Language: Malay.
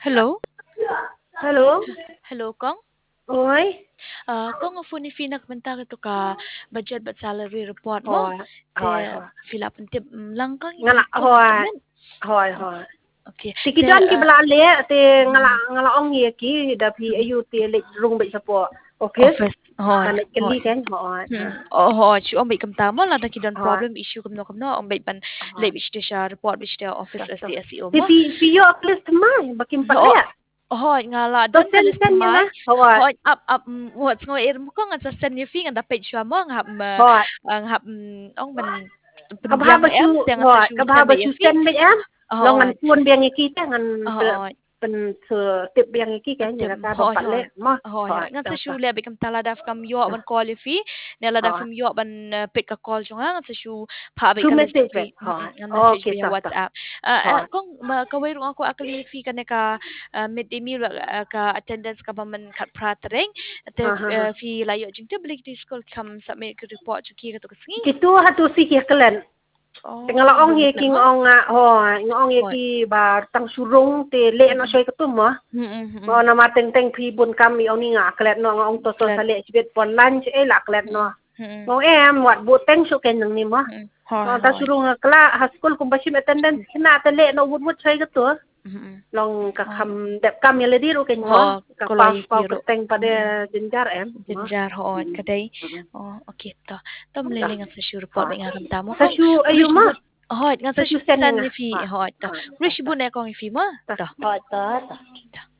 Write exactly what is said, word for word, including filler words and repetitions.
Hello? Hello? Hello, Kong? Oi? Uh, Kong, ang phone ni Fina komentar ito ka budget but salary report mo. Rồi, Te rồi, rồi. fill up tip lang kang Ngala ikon rồi, atamen. rồi, Oh, rồi. okay. Thì Te cái đơn cái uh, bala le thì ngala mm, ngala ong ye ki da phi mm, ayu ti le rung bị sapo. Office office. Hoy, kan cái hoy. li kan rồi. Hmm. Oh, hoy. Chu ang may kamtama la da kidon Rồi. problem issue kam no kam no ang may ban Rồi. late which de siya report which de office Stop, as stop. the S E O Thì mo. phi phi yo list mai bakim pat Oh, le. hoy nga la To don ka sen list sen mai. na. Rồi. Hoy up up what ngo er mo ko nga sa send you fi nga da page siya mo nga hap ma Rồi. ang hap ong ban Ka ba penbiang ba chu em yang sa rồi, shu ka ba send ba by chu fi. sen be am. Long Hoy. ngan tuon biang ki ta ngan Hoy. pen se tip biang ki kan ni ka ba Hoy pat le. hoy. Mo. Hoy hoy. Rồi, Nga sa stop, shu stop. le bikam tala daf kam yo ban call you fi. Nela daf Rồi. kam yo ban uh, pick a call chung nga sa shu pa bi Through ka list message vậy. fi. Rồi. Nga message Okay, via stop, stop. WhatsApp. Uh, Rồi. kung ma kawai rung ako akali fi ka ne ka uh, midday meal uh, ka attendance ka ba man kat pratering. Te Ha ha ha. uh, fi layo jing te balik di school kam submit ke report chu ki ka to kasi. Kitu hatu si ki kelen. Tinggal Oh, ong bumi ye klan ki mo. ngong nga ho, ngong ye Hoy. ki ba tang surung te le na soy ketum mo. Mm mm Mo na ma teng teng phi bun kam mi oni nga klet no ngong to so Klan. sa le chibet pon lunch e la klet no. Mm Ngong em wat bu teng su ken nang ni mo. mm. Hoy Mo ta hoy. surung nga kla ha school kum ba shim attendance kina te le no wut wut soy ketu. Mm. Long ka Hoy. kham dep kam ye le di ru ken mo. Ho, Ka pa kolay pa ke kiro. teng pa de Mm. jinjar em mo. Jinjar hoon kaday. Oh, okay to. To Ta. malilingan sa sure report Ha. may nga kamta mo Sa kung shu ayu wish mo. bun. Hoy, nga Sa sa shu sen san nga. ni fi Ha. hoy to. Ha. Wish bun na kong fi mo. Ta. To. Ta ta ta. To.